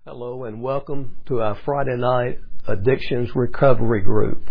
Hello and welcome to our Friday night Addictions Recovery Group.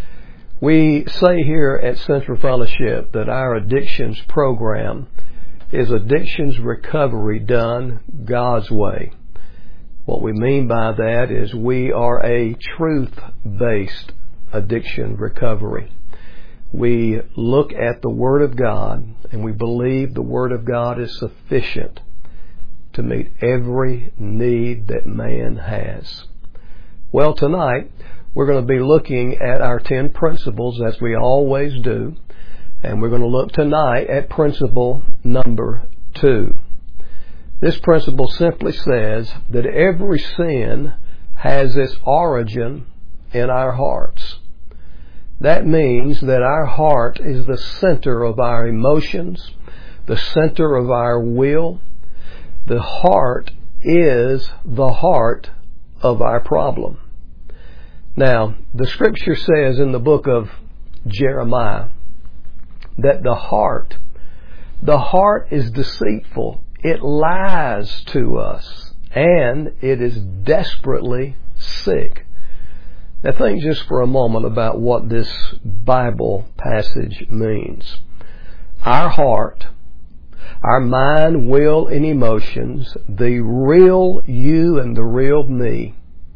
We say here at Central Fellowship that our addictions program is addictions recovery done God's way. What we mean by that is we are a truth-based addiction recovery. We look at the Word of God and we believe the Word of God is sufficient to meet every need that man has. Well, tonight we're going to be looking at our 10 principles as we always do, and we're going to look tonight at principle number 2. This principle simply says that every sin has its origin in our hearts. That means that our heart is the center of our emotions, the center of our will. The heart is the heart of our problem. Now, the scripture says in the book of Jeremiah that the heart is deceitful. It lies to us and it is desperately sick. Now think just for a moment about what this Bible passage means. Our heart, our mind, will, and emotions, the real you and the real me,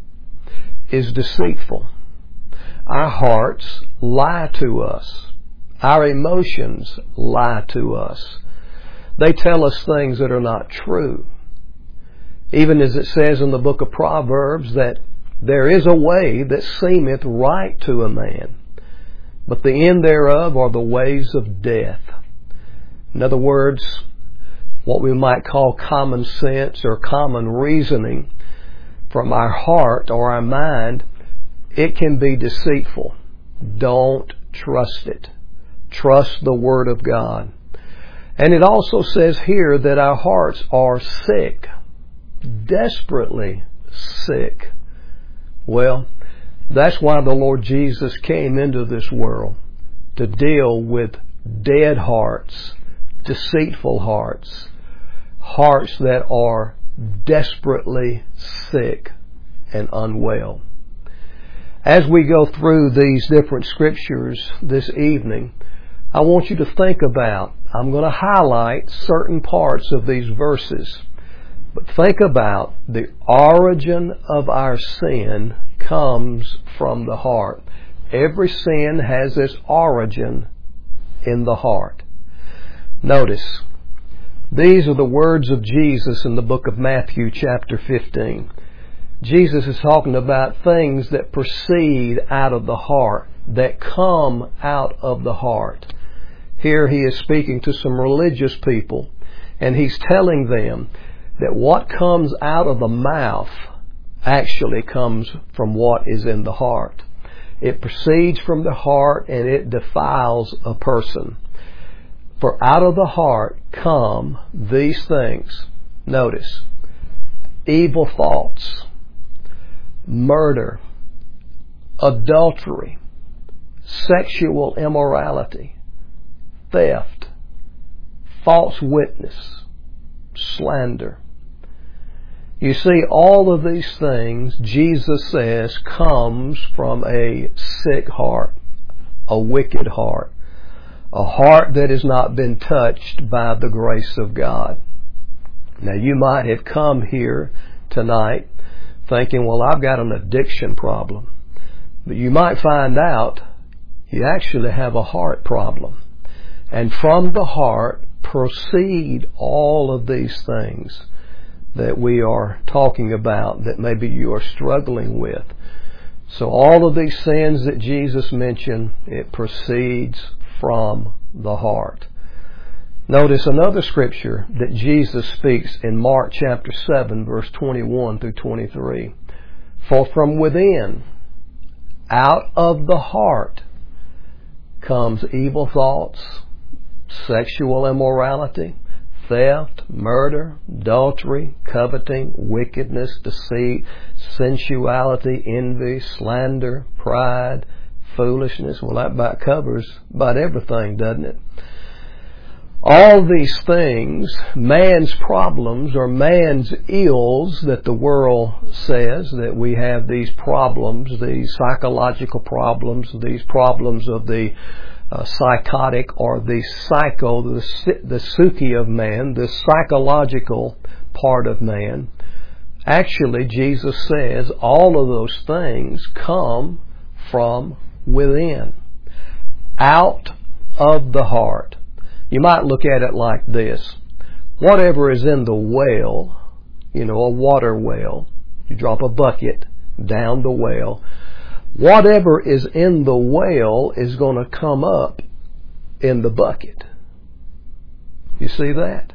is deceitful. Our hearts lie to us. Our emotions lie to us. They tell us things that are not true. Even as it says in the book of Proverbs that there is a way that seemeth right to a man, but the end thereof are the ways of death. In other words, what we might call common sense or common reasoning from our heart or our mind, it can be deceitful. Don't trust it. Trust the Word of God. And it also says here that our hearts are sick, desperately sick. Well, that's why the Lord Jesus came into this world, to deal with dead hearts, deceitful hearts, hearts that are desperately sick and unwell. As we go through these different scriptures this evening, I want you to think about, I'm going to highlight certain parts of these verses, but think about the origin of our sin comes from the heart. Every sin has its origin in the heart. Notice, these are the words of Jesus in the book of Matthew chapter 15. Jesus is talking about things that proceed out of the heart, that come out of the heart. Here he is speaking to some religious people, and he's telling them that what comes out of the mouth actually comes from what is in the heart. It proceeds from the heart and it defiles a person. For out of the heart come these things. Notice, evil thoughts, murder, adultery, sexual immorality, theft, false witness, slander. You see, all of these things, Jesus says, comes from a sick heart, a wicked heart. A heart that has not been touched by the grace of God. Now you might have come here tonight thinking, well, I've got an addiction problem. But you might find out you actually have a heart problem. And from the heart proceed all of these things that we are talking about that maybe you are struggling with. So all of these sins that Jesus mentioned, it proceeds from the heart. Notice another scripture that Jesus speaks in Mark chapter 7 verse 21 through 23. For from within, out of the heart, comes evil thoughts, sexual immorality, theft, murder, adultery, coveting, wickedness, deceit, sensuality, envy, slander, pride, foolishness. Well, that about covers about everything, doesn't it? All these things, man's problems or man's ills that the world says that we have these problems, these psychological problems, these problems of the psychotic or the psyche of man, the psychological part of man. Actually, Jesus says all of those things come from within, out of the heart. You might look at it like this. Whatever is in the well, a water well, you drop a bucket down the well, whatever is in the well is going to come up in the bucket. You see that?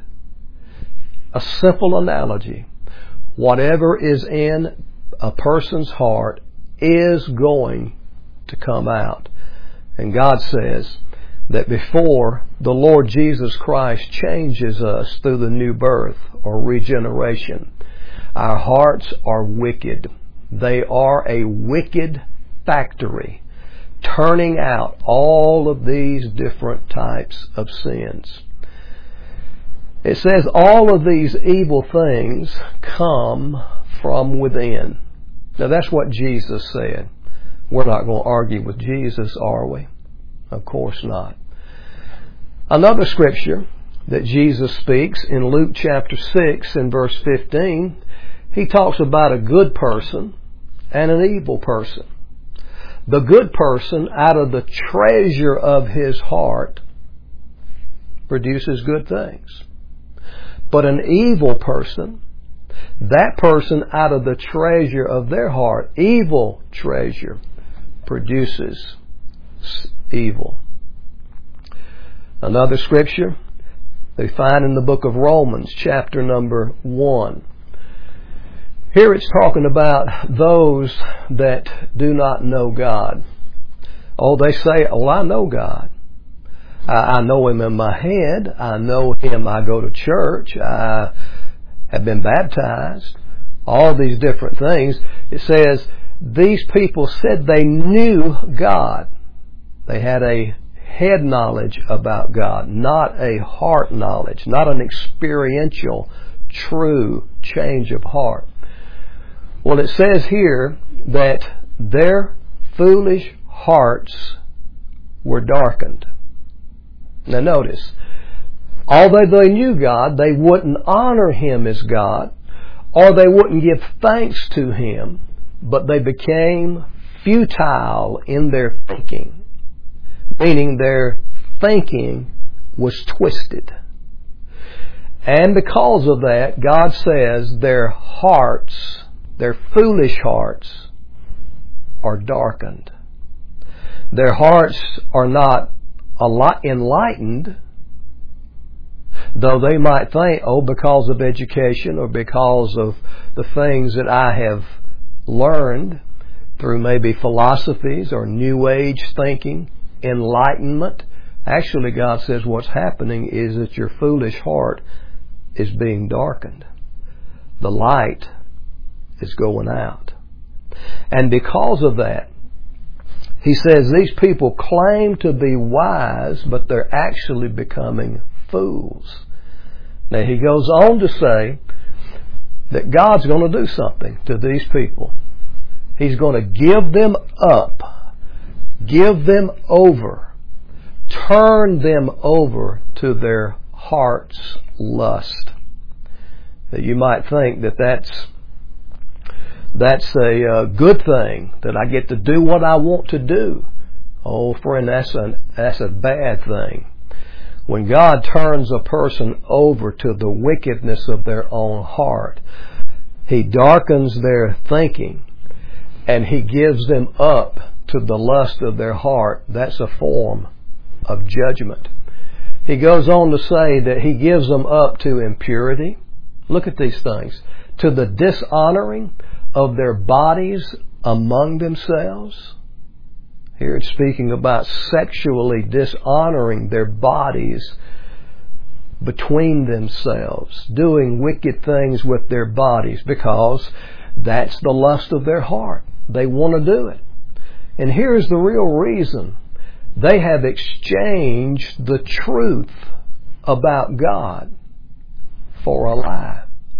A simple analogy. Whatever is in a person's heart is going to come out. And God says that before the Lord Jesus Christ changes us through the new birth or regeneration, our hearts are wicked. They are a wicked factory, turning out all of these different types of sins. It says all of these evil things come from within. Now that's what Jesus said. We're not going to argue with Jesus, are we? Of course not. Another scripture that Jesus speaks in Luke chapter 6 and verse 15, he talks about a good person and an evil person. The good person, out of the treasure of his heart, produces good things. But an evil person, that person out of the treasure of their heart, evil treasure, produces evil. Another scripture they find in the book of Romans, chapter number 1. Here it's talking about those that do not know God. Oh, they say, I know God. I know Him in my head. I know Him. I go to church. I have been baptized. All these different things. It says, these people said they knew God. They had a head knowledge about God, not a heart knowledge, not an experiential, true change of heart. Well, it says here that their foolish hearts were darkened. Now notice, although they knew God, they wouldn't honor Him as God, or they wouldn't give thanks to Him, but they became futile in their thinking, meaning their thinking was twisted. And because of that, God says their hearts, their foolish hearts, are darkened. Their hearts are not enlightened, though they might think, because of education or because of the things that I have learned through maybe philosophies or New Age thinking, enlightenment. Actually, God says what's happening is that your foolish heart is being darkened. The light is going out. And because of that, He says these people claim to be wise, but they're actually becoming fools. Now He goes on to say that God's going to do something to these people. He's going to give them up, give them over, turn them over to their heart's lust. That you might think that that's a good thing, that I get to do what I want to do. Oh, friend, that's a bad thing. When God turns a person over to the wickedness of their own heart, He darkens their thinking and He gives them up to the lust of their heart. That's a form of judgment. He goes on to say that He gives them up to impurity. Look at these things. To the dishonoring of their bodies among themselves. Here it's speaking about sexually dishonoring their bodies between themselves, doing wicked things with their bodies because that's the lust of their heart. They want to do it. And here's the real reason. They have exchanged the truth about God for a lie?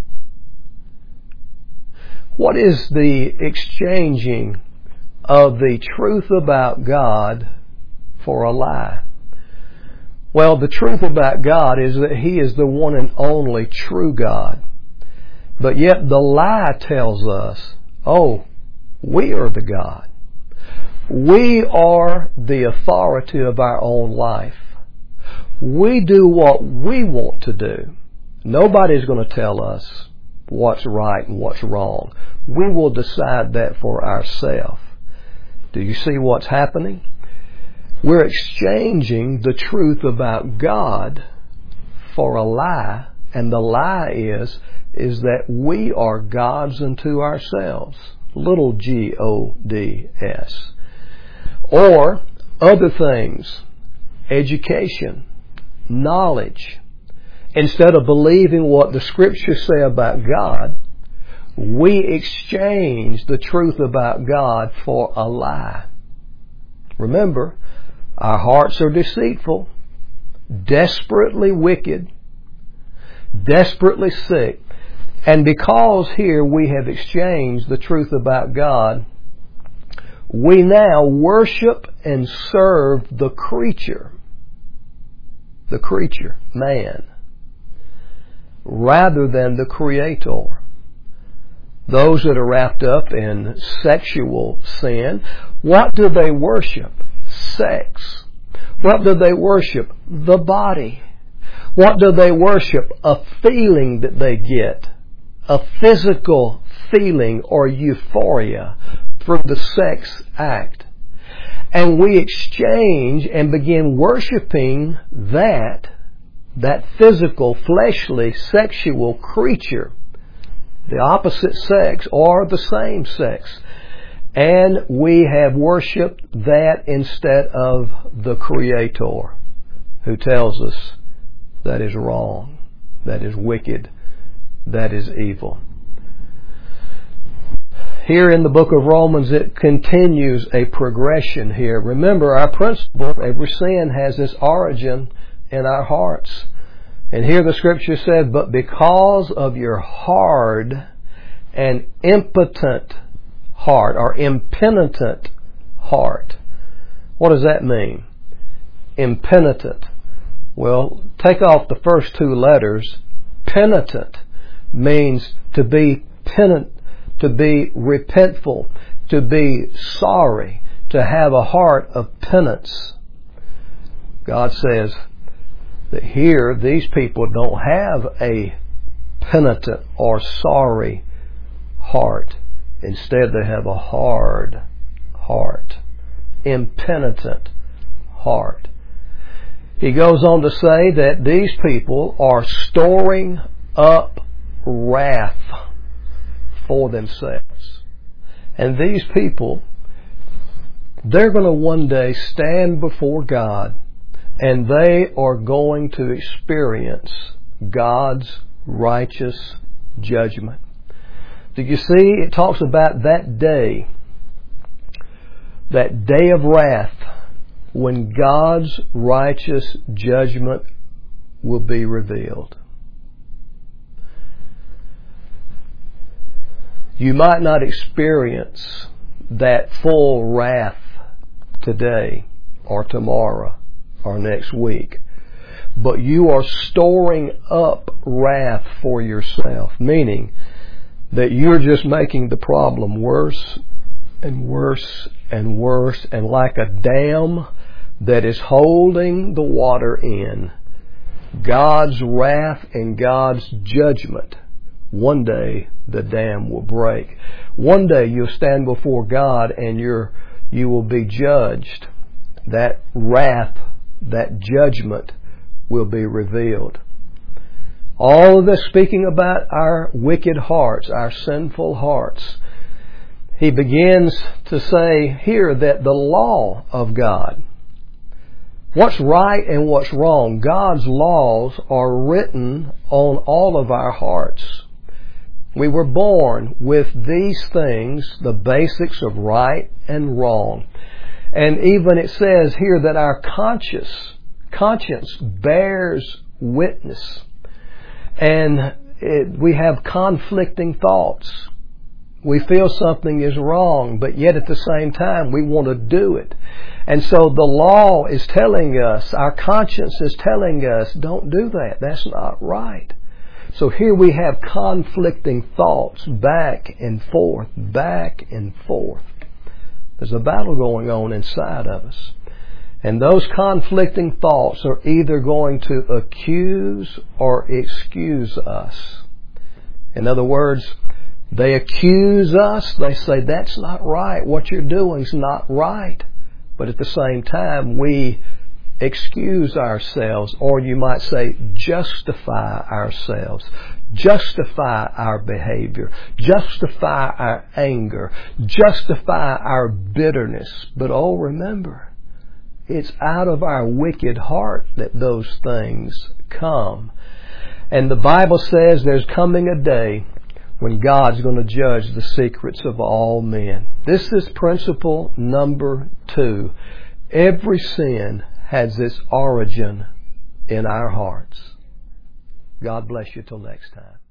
What is the exchanging of the truth about God for a lie? Well, the truth about God is that He is the one and only true God. But yet the lie tells us, oh, we are the God. We are the authority of our own life. We do what we want to do. Nobody's going to tell us what's right and what's wrong. We will decide that for ourselves. Do you see what's happening? We're exchanging the truth about God for a lie, and the lie is that we are gods unto ourselves. Little G-O-D-S. Or other things, education, knowledge. Instead of believing what the Scriptures say about God, we exchange the truth about God for a lie. Remember, our hearts are deceitful, desperately wicked, desperately sick. And because here we have exchanged the truth about God, we now worship and serve the creature, man, rather than the Creator. Those that are wrapped up in sexual sin, what do they worship? Sex. What do they worship? The body. What do they worship? A feeling that they get. A physical feeling or euphoria through the sex act. And we exchange and begin worshiping that physical, fleshly, sexual creature, the opposite sex or the same sex. And we have worshipped that instead of the Creator, who tells us that is wrong, that is wicked, that is evil. Here in the book of Romans, it continues a progression here. Remember, our principle, every sin has its origin in our hearts. And here the Scripture said, but because of your hard and impotent heart, or impenitent heart. What does that mean? Impenitent. Well, take off the first two letters. Penitent means to be penitent, to be repentful, to be sorry, to have a heart of penance. God says that here these people don't have a penitent or sorry heart. Instead, they have a hard heart, impenitent heart. He goes on to say that these people are storing up wrath for themselves. And these people, they're going to one day stand before God, and they are going to experience God's righteous judgment. Do you see? It talks about that day of wrath, when God's righteous judgment will be revealed. You might not experience that full wrath today or tomorrow or next week, but you are storing up wrath for yourself, meaning that you're just making the problem worse and worse and worse, and like a dam that is holding the water in, God's wrath and God's judgment, one day the dam will break. One day you'll stand before God and you will be judged. That wrath, that judgment will be revealed. All of this speaking about our wicked hearts, our sinful hearts. He begins to say here that the law of God, what's right and what's wrong, God's laws are written on all of our hearts. We were born with these things, the basics of right and wrong. And even it says here that our conscience bears witness. And we have conflicting thoughts. We feel something is wrong, but yet at the same time we want to do it. And so the law is telling us, our conscience is telling us, don't do that. That's not right. So here we have conflicting thoughts back and forth, back and forth. There's a battle going on inside of us. And those conflicting thoughts are either going to accuse or excuse us. In other words, they accuse us. They say, that's not right. What you're doing is not right. But at the same time, we excuse ourselves, or you might say justify ourselves, justify our behavior, justify our anger, justify our bitterness. But oh, remember, it's out of our wicked heart that those things come. And the Bible says there's coming a day when God's going to judge the secrets of all men. This is principle number 2. Every sin has its origin in our hearts. God bless you till next time.